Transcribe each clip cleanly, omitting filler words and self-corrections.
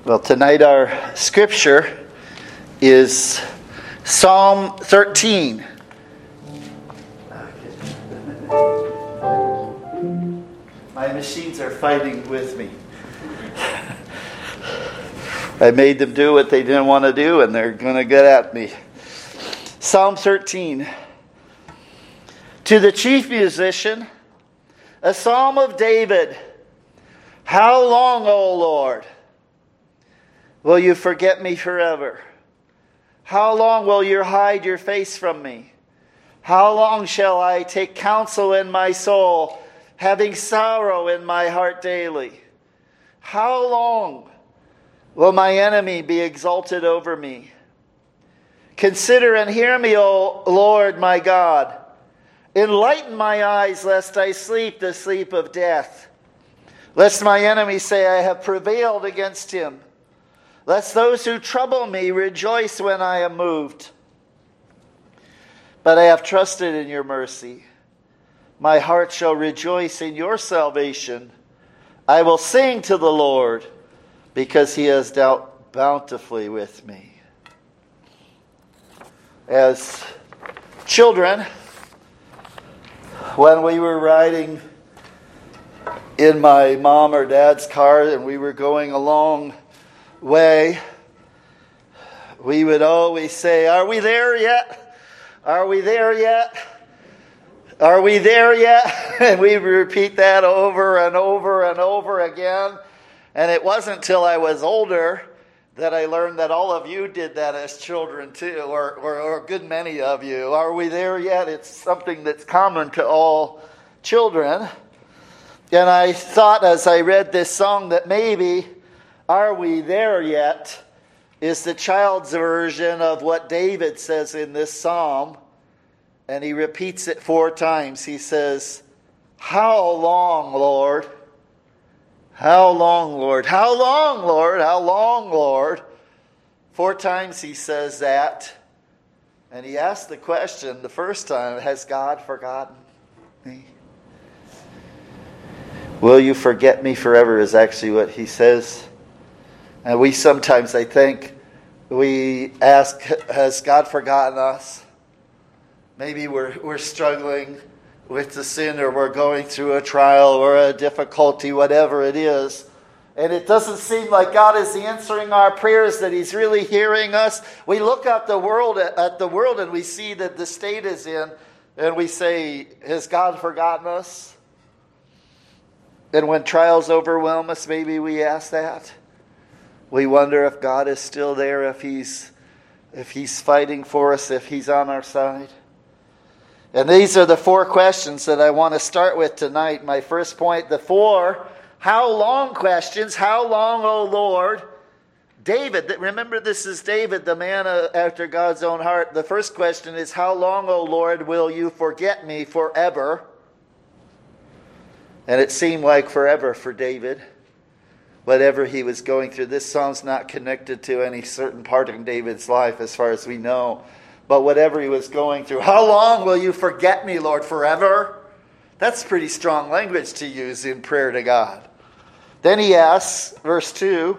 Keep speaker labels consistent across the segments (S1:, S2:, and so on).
S1: Well, tonight our scripture is Psalm 13. My machines are fighting with me. I made them do what they didn't want to do, and they're going to get at me. Psalm 13. To the chief musician, a psalm of David. How long, O Lord, will you forget me forever? How long will you hide your face from me? How long shall I take counsel in my soul, having sorrow in my heart daily? How long will my enemy be exalted over me? Consider and hear me, O Lord my God. Enlighten my eyes, lest I sleep the sleep of death. Lest my enemy say, I have prevailed against him. Lest those who trouble me rejoice when I am moved. But I have trusted in your mercy. My heart shall rejoice in your salvation. I will sing to the Lord, because he has dealt bountifully with me. As children, when we were riding in my mom or dad's car and we were going a long way, we would always say, are we there yet? Are we there yet? Are we there yet? And we would repeat that over and over and over again. And it wasn't until I was older that I learned that all of you did that as children too, or a good many of you. Are we there yet? It's something that's common to all children. And I thought as I read this song that maybe, are we there yet, is the child's version of what David says in this psalm. And he repeats it 4 times. He says, how long, Lord? How long, Lord? How long, Lord? How long, Lord? 4 times he says that. And he asked the question the first time, has God forgotten me? Will you forget me forever is actually what he says. And we sometimes, I think, we ask, has God forgotten us? Maybe we're struggling with the sin, or we're going through a trial or a difficulty, whatever it is. And it doesn't seem like God is answering our prayers, that he's really hearing us. We look at the world and we see that the state is in, and we say, has God forgotten us? And when trials overwhelm us, maybe we ask that. We wonder if God is still there, if he's fighting for us, if he's on our side. And these are the 4 questions that I want to start with tonight. My first point, the 4 how long questions. How long, O Lord? David, remember this is David, the man after God's own heart. The first question is, how long, O Lord, will you forget me forever? And it seemed like forever for David. Whatever he was going through. This psalm's not connected to any certain part in David's life as far as we know. But whatever he was going through. How long will you forget me, Lord? Forever? That's pretty strong language to use in prayer to God. Then he asks, verse 2,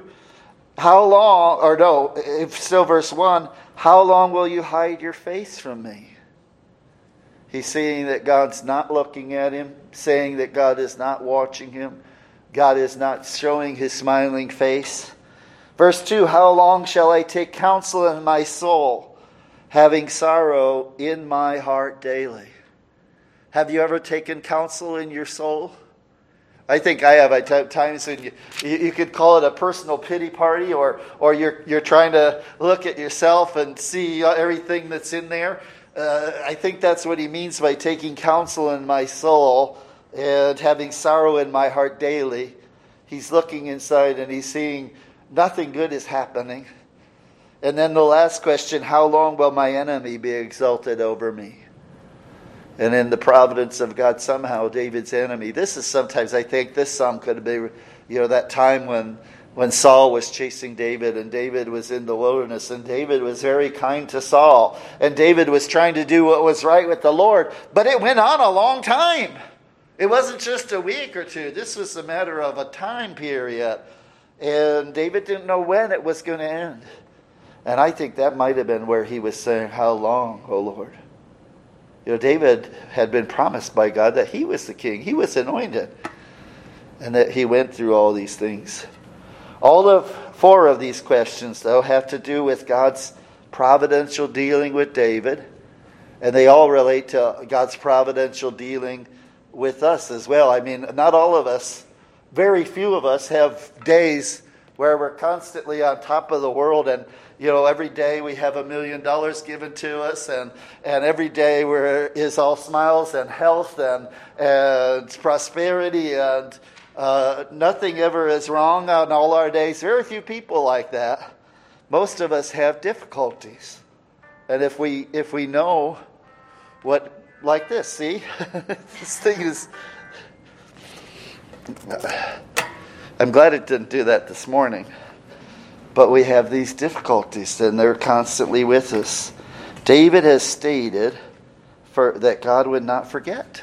S1: still verse 1, how long will you hide your face from me? He's saying that God's not looking at him, saying that God is not watching him. God is not showing his smiling face. Verse 2, how long shall I take counsel in my soul, having sorrow in my heart daily? Have you ever taken counsel in your soul? I think I have. At times when you could call it a personal pity party, or you're trying to look at yourself and see everything that's in there. I think that's what he means by taking counsel in my soul and having sorrow in my heart daily. He's looking inside and he's seeing nothing good is happening. And then the last question, how long will my enemy be exalted over me? And in the providence of God, somehow David's enemy. This is sometimes, I think, this psalm could be, that time when Saul was chasing David, and David was in the wilderness, and David was very kind to Saul, and David was trying to do what was right with the Lord. But it went on a long time. It wasn't just a week or two. This was a matter of a time period. And David didn't know when it was going to end. And I think that might have been where he was saying, how long, O Lord? David had been promised by God that he was the king. He was anointed. And that he went through all these things. All of 4 of these questions, though, have to do with God's providential dealing with David. And they all relate to God's providential dealing with us as well. I mean, not all of us, very few of us have days where we're constantly on top of the world, and every day we have $1 million given to us, and every day is all smiles and health and prosperity, and nothing ever is wrong on all our days. Very few people like that. Most of us have difficulties, and if we know what, like this, see, this thing is. I'm glad it didn't do that this morning. But we have these difficulties, and they're constantly with us. David has stated that God would not forget.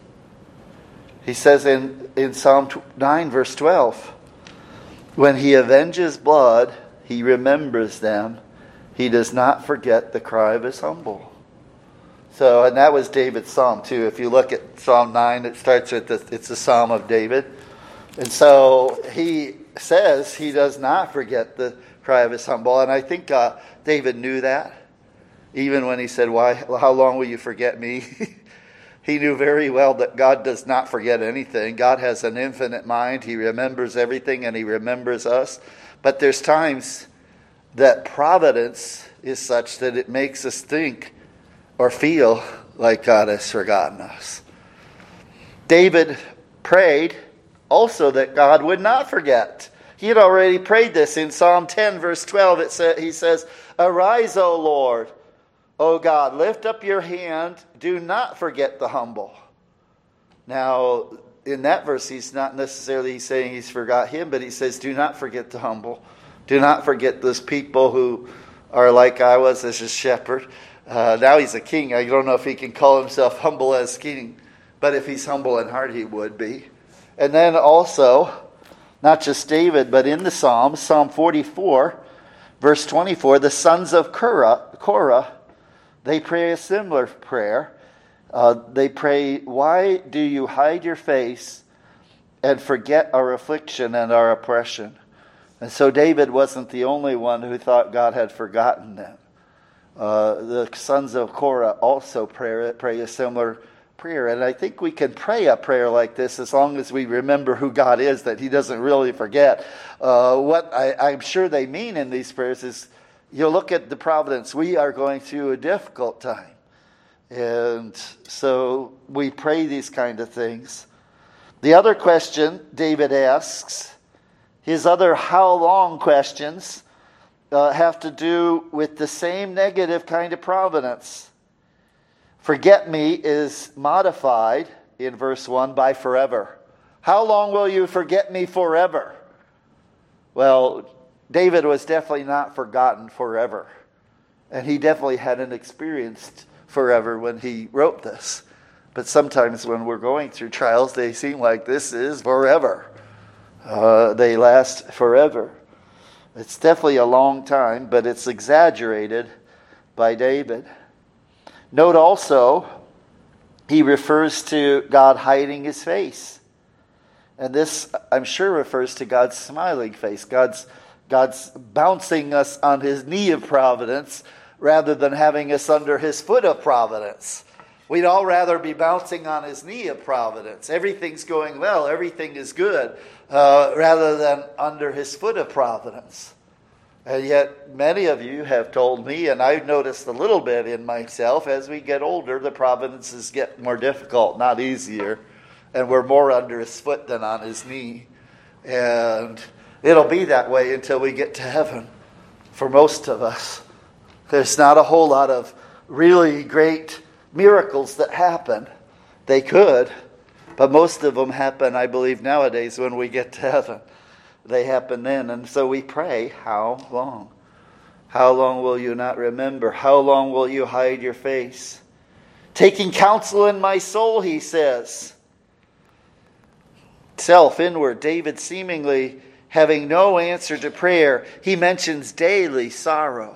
S1: He says in Psalm 9, verse 12, when he avenges blood, he remembers them. He does not forget the cry of his humble. So, and that was David's psalm too. If you look at Psalm 9, it starts with it's a psalm of David. And so he says he does not forget the cry of his humble. And I think David knew that. Even when he said, how long will you forget me? He knew very well that God does not forget anything. God has an infinite mind. He remembers everything, and he remembers us. But there's times that providence is such that it makes us think or feel like God has forgotten us. David prayed also that God would not forget. He had already prayed this in Psalm 10, verse 12. He says, arise, O Lord, O God, lift up your hand. Do not forget the humble. Now, in that verse, he's not necessarily saying he's forgot him, but he says, do not forget the humble. Do not forget those people who are like I was as a shepherd. Now he's a king. I don't know if he can call himself humble as king, but if he's humble in heart, he would be. And then also, not just David, but in the Psalms, Psalm 44, verse 24, the sons of Korah, they pray a similar prayer. They pray, why do you hide your face and forget our affliction and our oppression? And so David wasn't the only one who thought God had forgotten them. The sons of Korah also pray a similar prayer. And I think we can pray a prayer like this as long as we remember who God is, that he doesn't really forget. What I'm sure they mean in these prayers is, you look at the providence. We are going through a difficult time. And so we pray these kind of things. The other question David asks, his other how long questions, have to do with the same negative kind of providence. Forget me is modified in verse 1 by forever. How long will you forget me forever? Well, David was definitely not forgotten forever. And he definitely hadn't experienced forever when he wrote this. But sometimes when we're going through trials, they seem like this is forever. They last forever. It's definitely a long time, but it's exaggerated by David. Note also, he refers to God hiding his face. And this, I'm sure, refers to God's smiling face. God's bouncing us on his knee of providence rather than having us under his foot of providence. We'd all rather be bouncing on his knee of providence. Everything's going well, everything is good, rather than under his foot of providence. And yet many of you have told me, and I've noticed a little bit in myself, as we get older, the providences get more difficult, not easier. And we're more under his foot than on his knee. And it'll be that way until we get to heaven for most of us. There's not a whole lot of really great miracles that happen. They could, but most of them happen, I believe, nowadays when we get to heaven. They happen then. And so we pray, how long? How long will you not remember? How long will you hide your face? Taking counsel in my soul, he says. Self, inward. David seemingly having no answer to prayer. He mentions daily sorrow.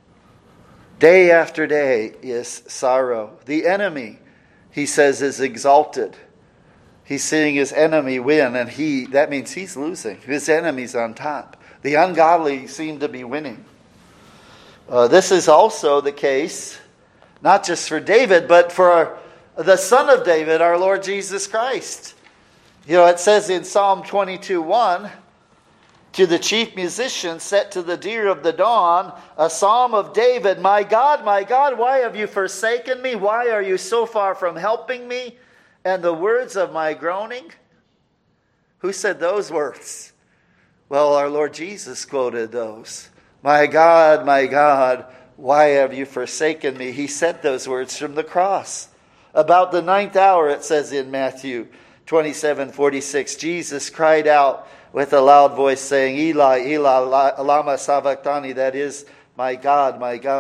S1: Day after day is sorrow. The enemy, he says, is exalted. He's seeing his enemy win, and that means he's losing. His enemy's on top. The ungodly seem to be winning. This is also the case, not just for David, but for the Son of David, our Lord Jesus Christ. It says in Psalm 22:1, to the chief musician set to the deer of the dawn, a psalm of David, my God, why have you forsaken me? Why are you so far from helping me? And the words of my groaning? Who said those words? Well, our Lord Jesus quoted those. My God, why have you forsaken me? He said those words from the cross. About the 9th hour, it says in Matthew 27:46, Jesus cried out with a loud voice saying, Eli, Eli, lama sabachthani, that is, my God,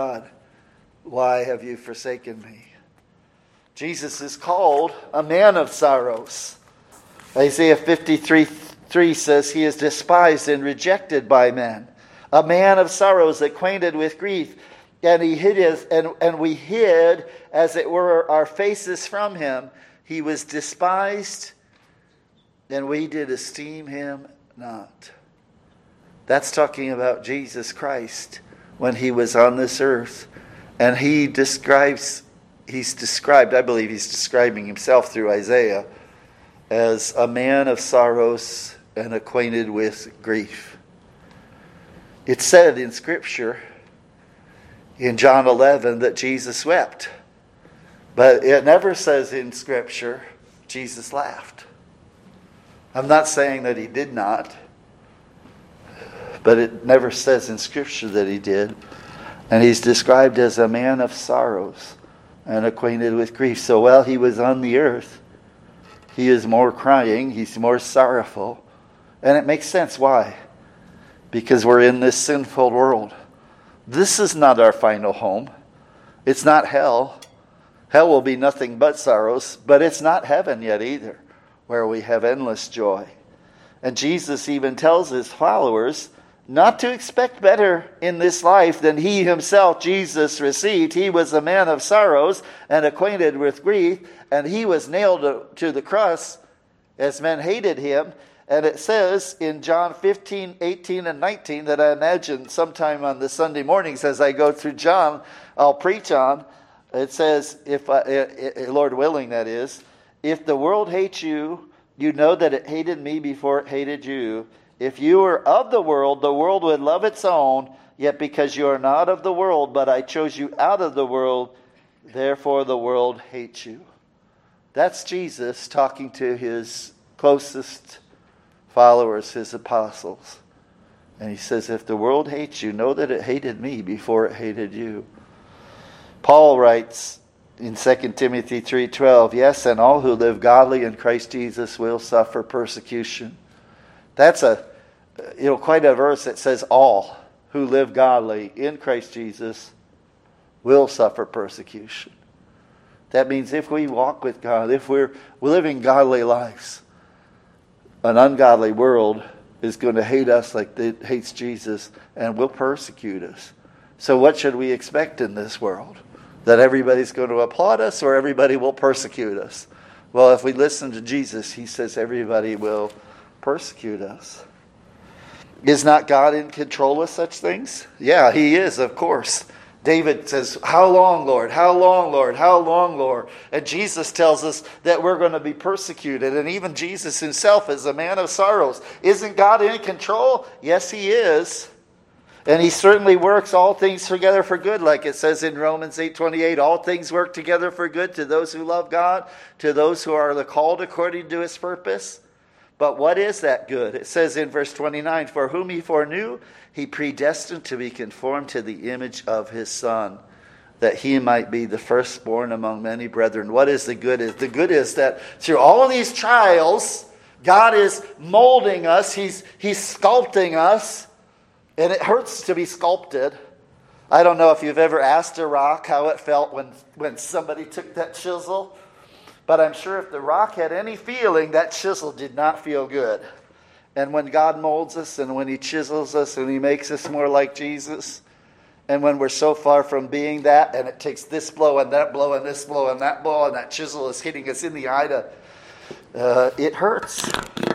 S1: why have you forsaken me? Jesus is called a man of sorrows. Isaiah 53:3 says he is despised and rejected by men. A man of sorrows, acquainted with grief. And we hid, as it were, our faces from him. He was despised, and we did esteem him not. That's talking about Jesus Christ when he was on this earth. And he's described, I believe he's describing himself through Isaiah, as a man of sorrows and acquainted with grief. It's said in Scripture, in John 11, that Jesus wept. But it never says in Scripture, Jesus laughed. I'm not saying that he did not, but it never says in Scripture that he did. And he's described as a man of sorrows and acquainted with grief. So while he was on the earth, he is more crying, he's more sorrowful. And it makes sense. Why? Because we're in this sinful world. This is not our final home. It's not hell. Hell will be nothing but sorrows, but it's not heaven yet either, where we have endless joy. And Jesus even tells his followers not to expect better in this life than he himself, Jesus, received. He was a man of sorrows and acquainted with grief, and he was nailed to the cross as men hated him. And it says in John 15, 18, and 19 that I imagine sometime on the Sunday mornings as I go through John, I'll preach on. It says, if Lord willing, that is, if the world hates you, you know that it hated me before it hated you. If you were of the world would love its own. Yet because you are not of the world, but I chose you out of the world, therefore the world hates you. That's Jesus talking to his closest followers, his apostles. And he says, if the world hates you, know that it hated me before it hated you. Paul writes in 2 Timothy 3:12, yes, and all who live godly in Christ Jesus will suffer persecution. That's quite a verse that says all who live godly in Christ Jesus will suffer persecution. That means if we walk with God, if we're living godly lives, an ungodly world is going to hate us like it hates Jesus and will persecute us. So what should we expect in this world? That everybody's going to applaud us or everybody will persecute us? Well, if we listen to Jesus, he says everybody will persecute us. Is not God in control of such things? Yeah, he is, of course. David says, how long, Lord? How long, Lord? How long, Lord? And Jesus tells us that we're going to be persecuted. And even Jesus himself is a man of sorrows. Isn't God in control? Yes, he is. And he certainly works all things together for good, like it says in Romans 8:28. All things work together for good to those who love God, to those who are called according to his purpose. But what is that good? It says in verse 29, for whom he foreknew, he predestined to be conformed to the image of his Son, that he might be the firstborn among many brethren. What is the good? The good is that through all of these trials, God is molding us. He's sculpting us. And it hurts to be sculpted. I don't know if you've ever asked a rock how it felt when somebody took that chisel. But I'm sure if the rock had any feeling, that chisel did not feel good. And when God molds us and when He chisels us and He makes us more like Jesus, and when we're so far from being that, and it takes this blow and that blow and this blow and that chisel is hitting us in the eye, it hurts.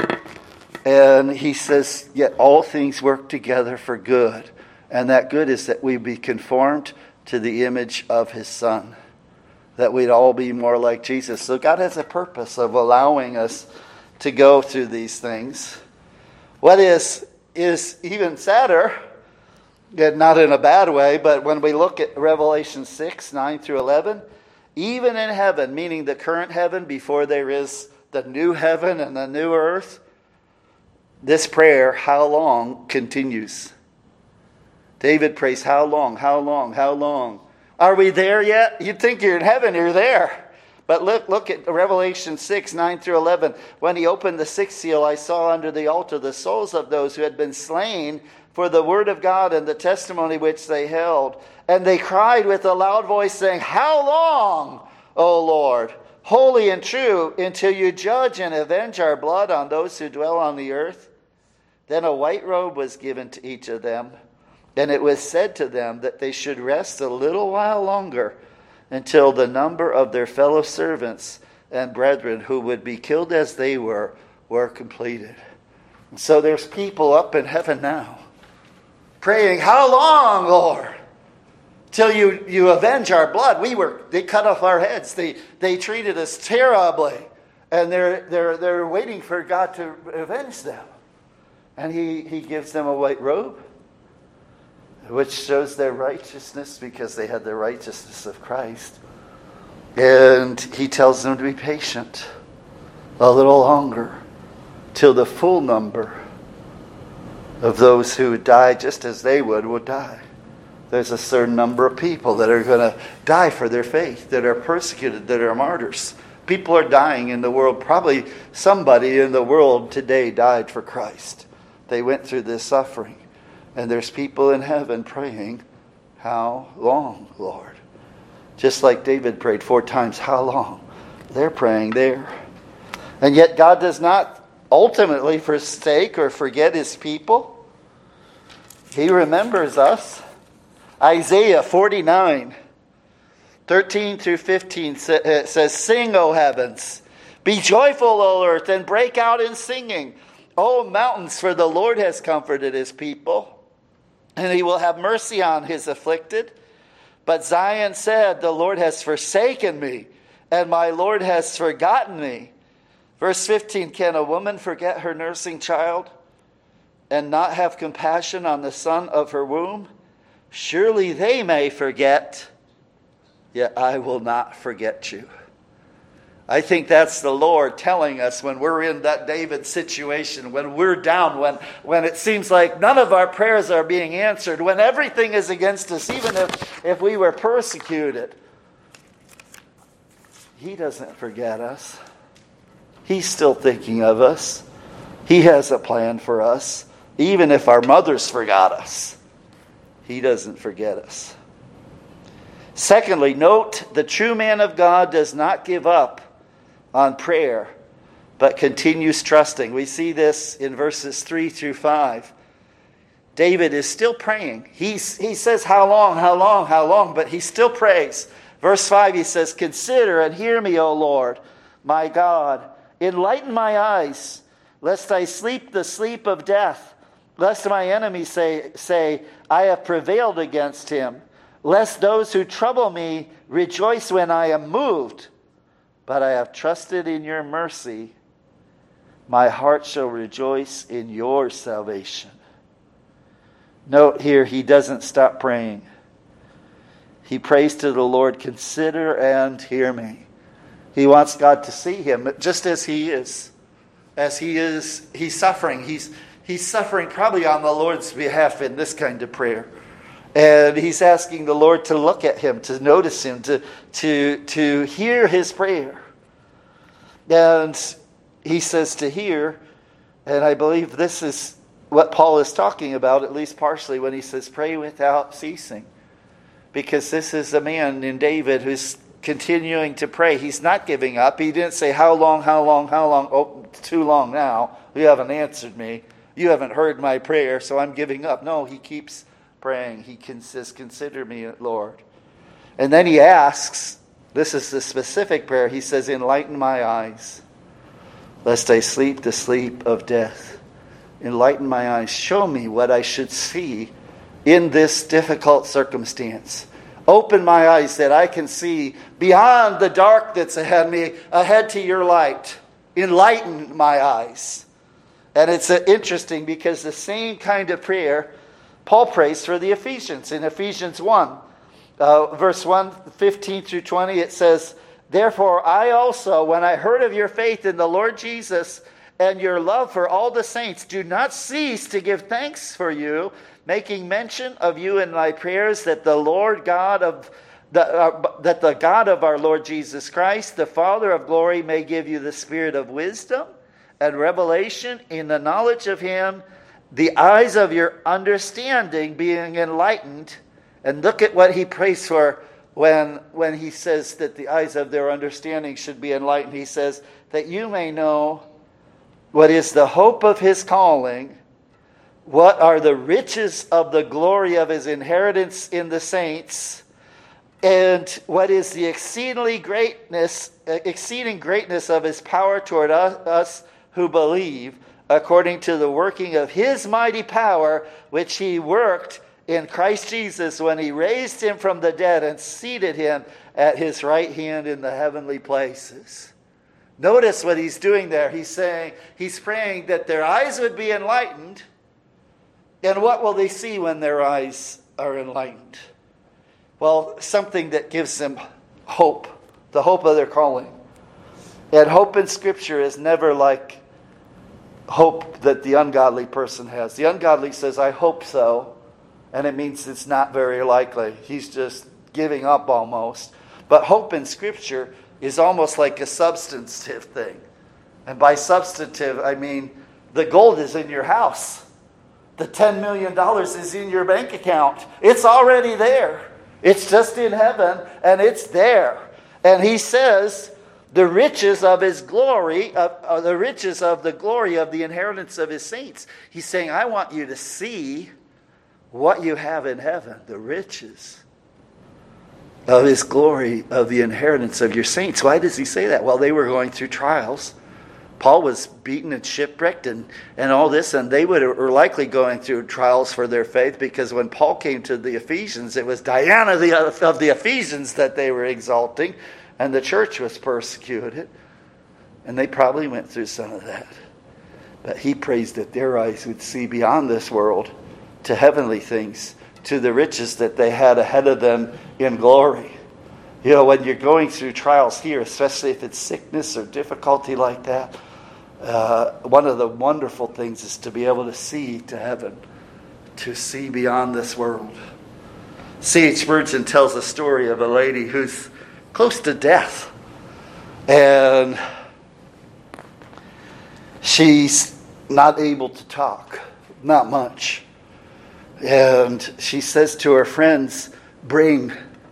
S1: And He says, yet all things work together for good. And that good is that we be conformed to the image of His Son. That we'd all be more like Jesus. So God has a purpose of allowing us to go through these things. What is even sadder, not in a bad way, but when we look at Revelation 6, 9 through 11, even in heaven, meaning the current heaven before there is the new heaven and the new earth, this prayer, how long, continues. David prays, how long, how long, how long? Are we there yet? You'd think you're in heaven, you're there. But look at Revelation 6, 9 through 11. When He opened the sixth seal, I saw under the altar the souls of those who had been slain for the word of God and the testimony which they held. And they cried with a loud voice, saying, how long, O Lord, holy and true, until you judge and avenge our blood on those who dwell on the earth? Then a white robe was given to each of them, and it was said to them that they should rest a little while longer, until the number of their fellow servants and brethren who would be killed as they were completed. And so there's people up in heaven now praying, how long, Lord, till you avenge our blood? They cut off our heads. They treated us terribly, and they're waiting for God to avenge them. And He gives them a white robe, which shows their righteousness because they had the righteousness of Christ. And He tells them to be patient a little longer till the full number of those who would die just as they would die. There's a certain number of people that are going to die for their faith, that are persecuted, that are martyrs. People are dying in the world. Probably somebody in the world today died for Christ. They went through this suffering. And there's people in heaven praying, how long, Lord? Just like David prayed 4 times, how long? They're praying there. And yet God does not ultimately forsake or forget His people. He remembers us. Isaiah 49, 13 through 15 says, sing, O heavens, be joyful, O earth, and break out in singing. O mountains, for the Lord has comforted His people, and He will have mercy on His afflicted. But Zion said, the Lord has forsaken me, and my Lord has forgotten me. Verse 15, can a woman forget her nursing child and not have compassion on the son of her womb? Surely they may forget, yet I will not forget you. I think that's the Lord telling us when we're in that David situation, when we're down, when it seems like none of our prayers are being answered, when everything is against us, even if we were persecuted. He doesn't forget us. He's still thinking of us. He has a plan for us. Even if our mothers forgot us, He doesn't forget us. Secondly, note the true man of God does not give up on prayer, but continues trusting. We see this in verses 3 through 5. David is still praying. He says, how long, how long, how long? But he still prays. Verse 5, he says, consider and hear me, O Lord, my God. Enlighten my eyes, lest I sleep the sleep of death. Lest my enemies say, I have prevailed against him. Lest those who trouble me rejoice when I am moved. But I have trusted in your mercy. My heart shall rejoice in your salvation. Note here, he doesn't stop praying. He prays to the Lord, consider and hear me. He wants God to see him just as he is. As he is, he's suffering. He's suffering probably on the Lord's behalf in this kind of prayer. And he's asking the Lord to look at him, to notice him, to hear his prayer. And he says to hear, and I believe this is what Paul is talking about, at least partially, when he says pray without ceasing. Because this is a man in David who's continuing to pray. He's not giving up. He didn't say, how long, how long, how long? Oh, too long now. You haven't answered me. You haven't heard my prayer, so I'm giving up. No, he keeps praying. He says, consider me, Lord. And then he asks, this is the specific prayer. He says, enlighten my eyes, lest I sleep the sleep of death. Enlighten my eyes. Show me what I should see in this difficult circumstance. Open my eyes that I can see beyond the dark that's ahead of me, ahead to your light. Enlighten my eyes. And it's interesting because the same kind of prayer Paul prays for the Ephesians. In Ephesians 1, verse 1, 15 through 20, it says, therefore I also, when I heard of your faith in the Lord Jesus and your love for all the saints, do not cease to give thanks for you, making mention of you in my prayers, that the God of our Lord Jesus Christ, the Father of glory, may give you the spirit of wisdom and revelation in the knowledge of him, the eyes of your understanding being enlightened. And look at what he prays for when he says that the eyes of their understanding should be enlightened. He says, that you may know what is the hope of his calling, what are the riches of the glory of his inheritance in the saints, and what is the exceeding greatness of his power toward us who believe, according to the working of his mighty power, which he worked in Christ Jesus when he raised him from the dead and seated him at his right hand in the heavenly places. Notice what he's doing there. He's praying that their eyes would be enlightened. And what will they see when their eyes are enlightened? Well, something that gives them hope, the hope of their calling. And hope in Scripture is never like hope that the ungodly person has. The ungodly says, I hope so, and it means it's not very likely. He's just giving up almost. But hope in Scripture is almost like a substantive thing. And by substantive, I mean the gold is in your house. The $10 million is in your bank account. It's already there. It's just in heaven, and it's there. And he says, the riches of his glory, the riches of the glory of the inheritance of his saints. He's saying, I want you to see what you have in heaven, the riches of his glory, of the inheritance of your saints. Why does he say that? Well, they were going through trials. Paul was beaten and shipwrecked and all this, and they were likely going through trials for their faith, because when Paul came to the Ephesians, it was Diana of the Ephesians that they were exalting, and the church was persecuted, and they probably went through some of that. But he prays that their eyes would see beyond this world to heavenly things, to the riches that they had ahead of them in glory. You know, when you're going through trials here, especially if it's sickness or difficulty like that, one of the wonderful things is to be able to see to heaven, to see beyond this world. C.H. Spurgeon tells a story of a lady who's close to death. And she's not able to talk, not much. And she says to her friends, bring.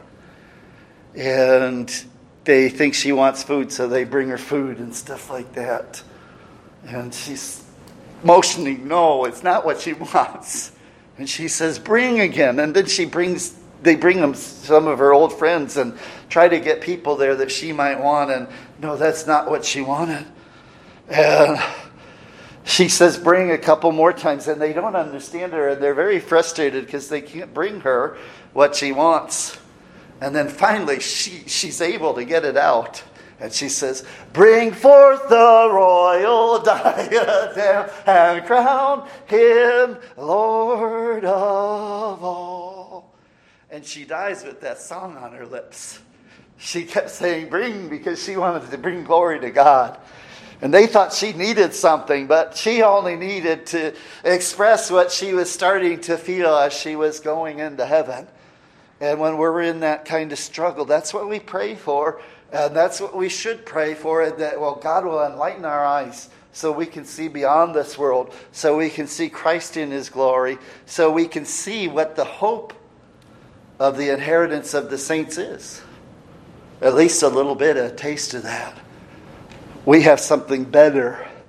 S1: And they think she wants food, so they bring her food and stuff like that. And she's motioning, no, it's not what she wants. And she says, bring again. And then they bring them some of her old friends and try to get people there that she might want. And no, that's not what she wanted. And she says, bring a couple more times. And they don't understand her. And they're very frustrated because they can't bring her what she wants. And then finally she's able to get it out. And she says, bring forth the royal diadem and crown him Lord of all. And she dies with that song on her lips. She kept saying bring because she wanted to bring glory to God. And they thought she needed something, but she only needed to express what she was starting to feel as she was going into heaven. And when we're in that kind of struggle, that's what we pray for. And that's what we should pray for. That, well, God will enlighten our eyes so we can see beyond this world. So we can see Christ in his glory. So we can see what the hope of the inheritance of the saints is. At least a little bit, a taste of that. We have something better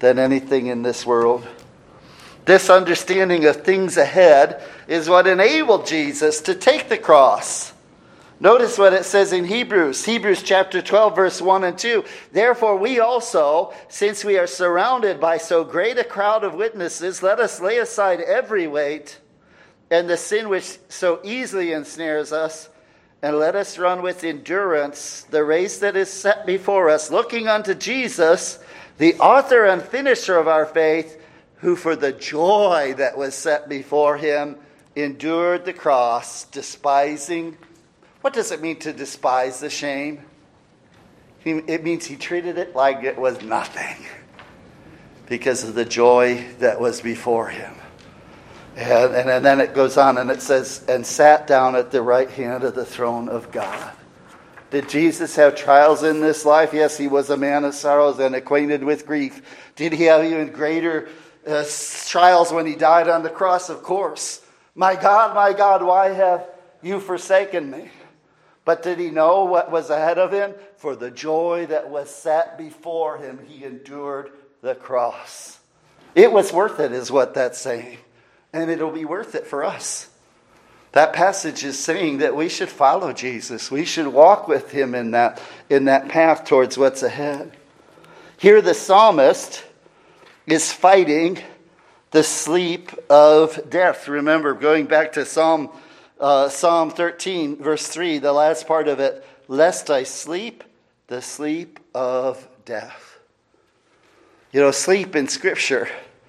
S1: than anything in this world. This understanding of things ahead is what enabled Jesus to take the cross. Notice what it says in Hebrews chapter 12, verse 1 and 2. Therefore we also, since we are surrounded by so great a crowd of witnesses, let us lay aside every weight and the sin which so easily ensnares us, and let us run with endurance the race that is set before us, looking unto Jesus, the author and finisher of our faith, who for the joy that was set before him endured the cross, despising. What does it mean to despise the shame? It means he treated it like it was nothing because of the joy that was before him. And then it goes on and it says, and sat down at the right hand of the throne of God. Did Jesus have trials in this life? Yes, he was a man of sorrows and acquainted with grief. Did he have even greater trials when he died on the cross? Of course. My God, why have you forsaken me? But did he know what was ahead of him? For the joy that was set before him, he endured the cross. It was worth it, is what that's saying. And it'll be worth it for us. That passage is saying that we should follow Jesus. We should walk with him in that path towards what's ahead. Here the psalmist is fighting the sleep of death. Remember, going back to Psalm 13, verse 3, the last part of it, lest I sleep the sleep of death. You know, sleep in Scripture.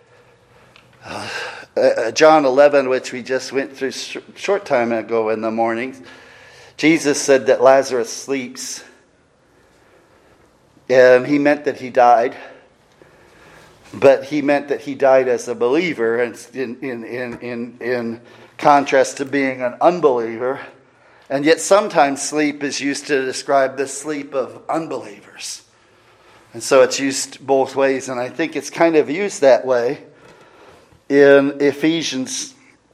S1: John 11, which we just went through short time ago in the morning, Jesus said that Lazarus sleeps. And he meant that he died. But he meant that he died as a believer in contrast to being an unbeliever. And yet sometimes sleep is used to describe the sleep of unbelievers. And so it's used both ways, and I think it's kind of used that way in Ephesians.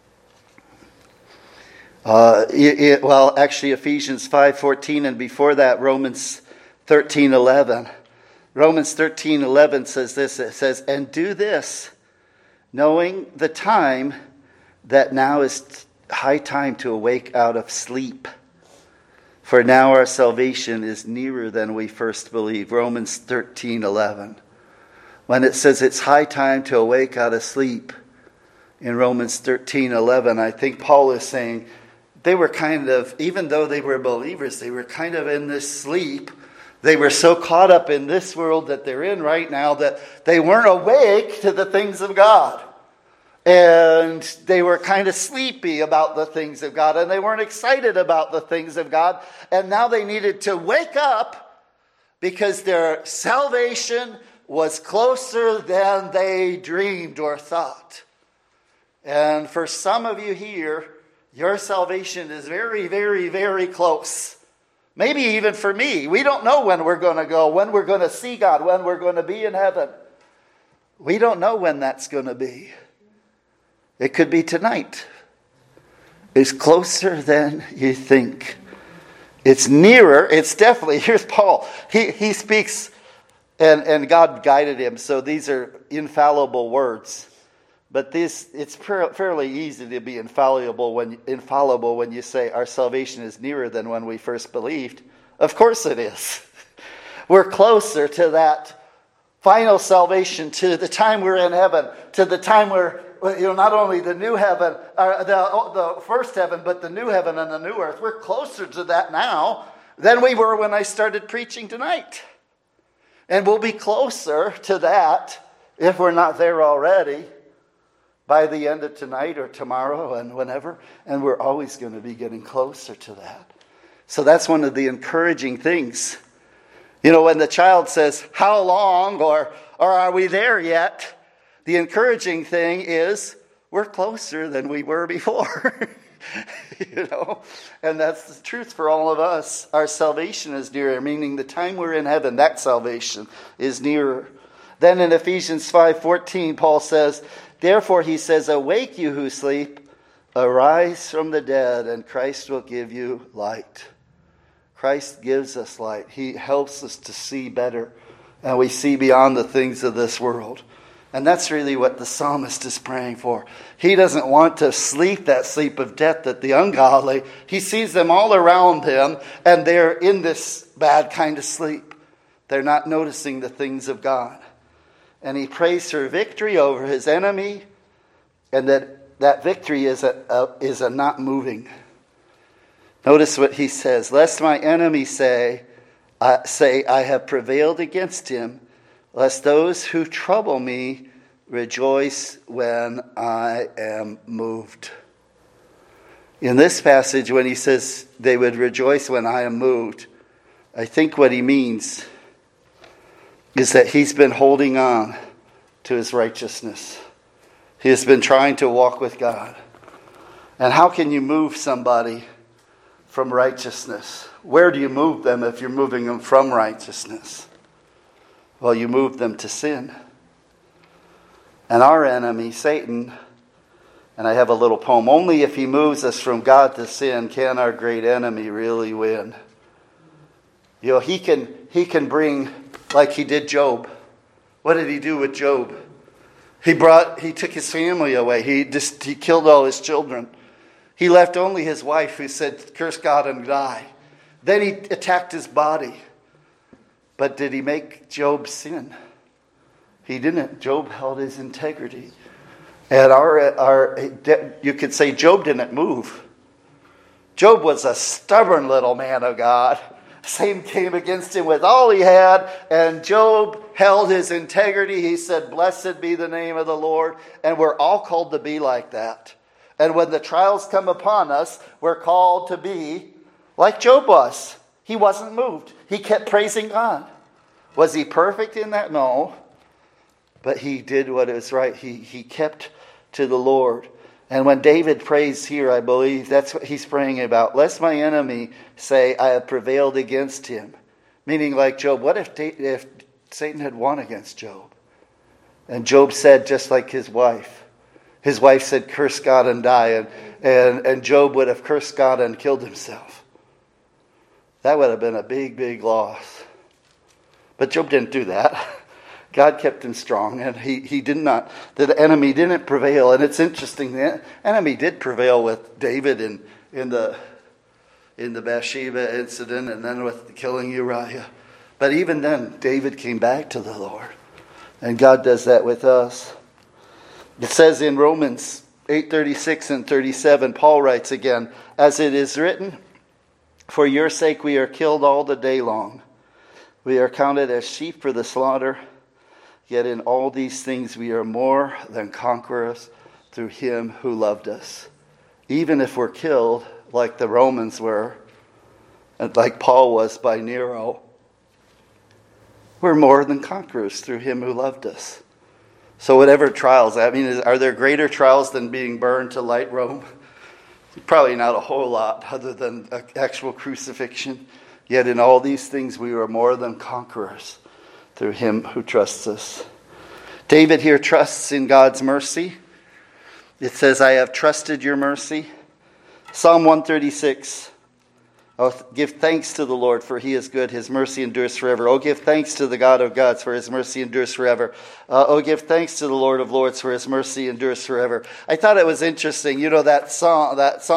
S1: Ephesians 5:14, and before that, Romans 13:11. Romans 13:11 says this. It says, and do this, knowing the time, that now is high time to awake out of sleep. For now our salvation is nearer than we first believed. Romans 13:11. When it says it's high time to awake out of sleep, in Romans 13:11, I think Paul is saying they were kind of, even though they were believers, they were kind of in this sleep. They were so caught up in this world that they're in right now that they weren't awake to the things of God. And they were kind of sleepy about the things of God. And they weren't excited about the things of God. And now they needed to wake up because their salvation was closer than they dreamed or thought. And for some of you here, your salvation is very, very, very close. Maybe even for me. We don't know when we're going to go, when we're going to see God, when we're going to be in heaven. We don't know when that's going to be. It could be tonight. It's closer than you think. It's nearer. It's definitely, here's Paul. He speaks, and God guided him. So these are infallible words. But it's fairly easy to be infallible when you say our salvation is nearer than when we first believed. Of course it is. We're closer to that final salvation, to the time we're in heaven, to the time where, not only the new heaven, the first heaven, but the new heaven and the new earth. We're closer to that now than we were when I started preaching tonight. And we'll be closer to that, if we're not there already, by the end of tonight or tomorrow and whenever. And we're always going to be getting closer to that. So that's one of the encouraging things. When the child says, how long, or are we there yet? The encouraging thing is, we're closer than we were before. And that's the truth for all of us. Our salvation is nearer, meaning the time we're in heaven, that salvation is nearer. Then in Ephesians 5:14, Paul says, therefore, he says, awake you who sleep, arise from the dead, and Christ will give you light. Christ gives us light. He helps us to see better, and we see beyond the things of this world. And that's really what the psalmist is praying for. He doesn't want to sleep that sleep of death that the ungodly. He sees them all around him, and they're in this bad kind of sleep. They're not noticing the things of God. And he prays for victory over his enemy, and that victory is a not moving. Notice what he says. Lest my enemy say, I have prevailed against him, lest those who trouble me rejoice when I am moved. In this passage, when he says they would rejoice when I am moved, I think what he means is that he's been holding on to his righteousness. He has been trying to walk with God. And how can you move somebody from righteousness? Where do you move them if you're moving them from righteousness? Well, you move them to sin. And our enemy, Satan, and I have a little poem, only if he moves us from God to sin can our great enemy really win. You know, he can bring, like he did Job. What did he do with Job? He took his family away. He killed all his children. He left only his wife, who said, curse God and die. Then he attacked his body. But did he make Job sin? He didn't. Job held his integrity. And you could say Job didn't move. Job was a stubborn little man of God. Satan came against him with all he had, and Job held his integrity. He said, blessed be the name of the Lord. And we're all called to be like that. And when the trials come upon us, we're called to be like Job was. He wasn't moved. He kept praising God. Was he perfect in that? No. But he did what is right. He kept to the Lord. And when David prays here, I believe that's what he's praying about. Lest my enemy say, I have prevailed against him. Meaning like Job, what if Satan had won against Job? And Job said, just like his wife. His wife said, curse God and die. And Job would have cursed God and killed himself. That would have been a big, big loss. But Job didn't do that. God kept him strong, and he did not. The enemy didn't prevail. And it's interesting, the enemy did prevail with David in the Bathsheba incident, and then with killing Uriah. But even then, David came back to the Lord. And God does that with us. It says in Romans 8:36 and 37, Paul writes again, as it is written, for your sake we are killed all the day long. We are counted as sheep for the slaughter. Yet in all these things we are more than conquerors through him who loved us. Even if we're killed like the Romans were, and like Paul was by Nero, we're more than conquerors through him who loved us. So whatever trials, I mean, are there greater trials than being burned to light Rome? Probably not a whole lot other than actual crucifixion. Yet in all these things we are more than conquerors through him who trusts us. David here trusts in God's mercy. It says, I have trusted your mercy. Psalm 136. Oh, give thanks to the Lord, for he is good. His mercy endures forever. Oh, give thanks to the God of gods, for his mercy endures forever. Oh, give thanks to the Lord of lords, for his mercy endures forever. I thought it was interesting. You know, that Psalm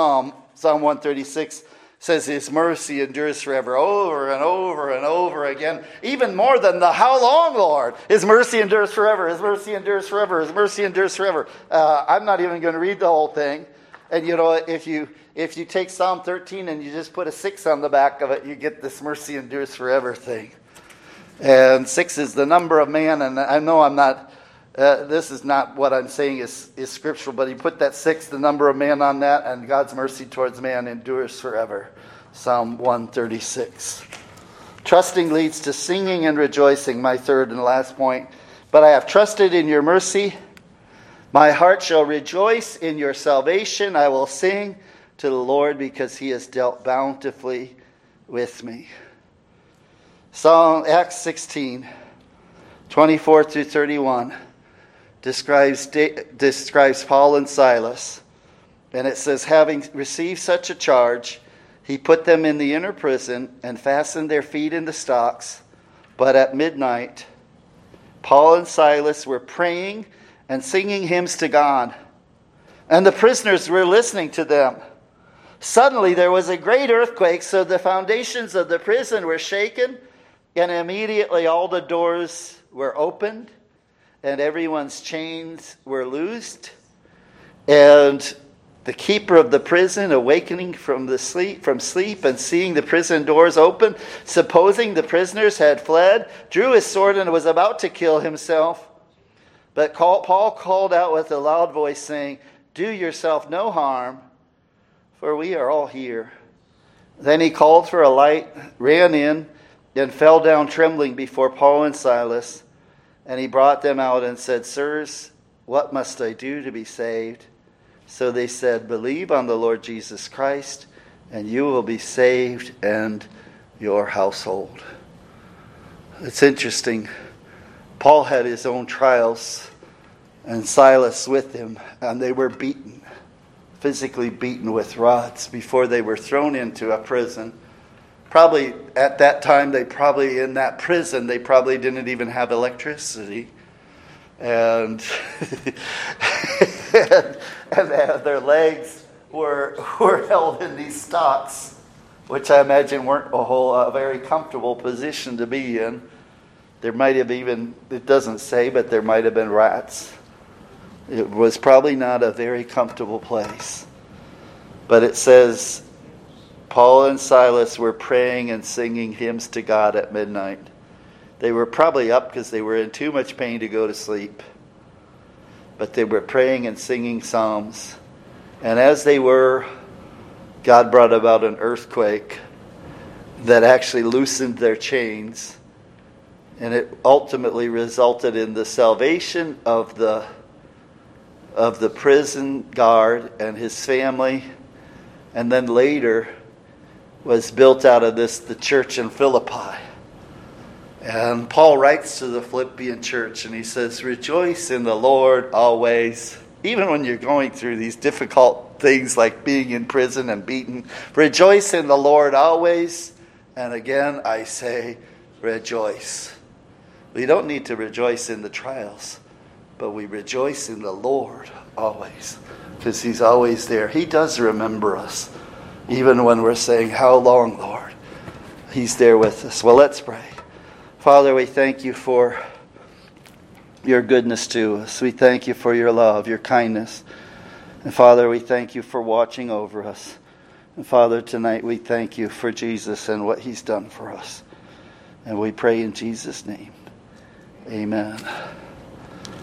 S1: 136, says his mercy endures forever, over and over and over again. Even more than the how long, Lord? His mercy endures forever. His mercy endures forever. His mercy endures forever. I'm not even going to read the whole thing. And you know, if you take Psalm 13 and you just put a 6 on the back of it, you get this mercy endures forever thing. And 6 is the number of man. And I know I'm not, this is not what I'm saying is scriptural, but he put that 6, the number of man, on that, and God's mercy towards man endures forever. Psalm 136. Trusting leads to singing and rejoicing, my third and last point. But I have trusted in your mercy. My heart shall rejoice in your salvation. I will sing to the Lord because he has dealt bountifully with me. Acts 16, 24 through 31 describes Paul and Silas. And it says, having received such a charge, he put them in the inner prison and fastened their feet in the stocks. But at midnight, Paul and Silas were praying and singing hymns to God, and the prisoners were listening to them. Suddenly there was a great earthquake, so the foundations of the prison were shaken, and immediately all the doors were opened, and everyone's chains were loosed. And the keeper of the prison, awakening from sleep and seeing the prison doors open, supposing the prisoners had fled, drew his sword and was about to kill himself. But Paul called out with a loud voice, saying, "Do yourself no harm, for we are all here." Then he called for a light, ran in, and fell down trembling before Paul and Silas. And he brought them out and said, "Sirs, what must I do to be saved?" So they said, "Believe on the Lord Jesus Christ, and you will be saved and your household." It's interesting. Paul had his own trials, and Silas with him, and they were beaten, physically beaten with rods before they were thrown into a prison. Probably at that time, in that prison, they probably didn't even have electricity. And and their legs were held in these stocks, which I imagine weren't a very comfortable position to be in. There might have even, it doesn't say, but there might have been rats. It was probably not a very comfortable place. But it says, Paul and Silas were praying and singing hymns to God at midnight. They were probably up because they were in too much pain to go to sleep. But they were praying and singing psalms. And as they were, God brought about an earthquake that actually loosened their chains. And it ultimately resulted in the salvation of the prison guard and his family. And then later was built out of this the church in Philippi. And Paul writes to the Philippian church and he says, "Rejoice in the Lord always." Even when you're going through these difficult things like being in prison and beaten, rejoice in the Lord always. And again, I say, rejoice. We don't need to rejoice in the trials, but we rejoice in the Lord always, because He's always there. He does remember us, even when we're saying, "How long, Lord?" He's there with us. Well, let's pray. Father, we thank you for your goodness to us. We thank you for your love, your kindness. And Father, we thank you for watching over us. And Father, tonight we thank you for Jesus and what He's done for us. And we pray in Jesus' name. Amen.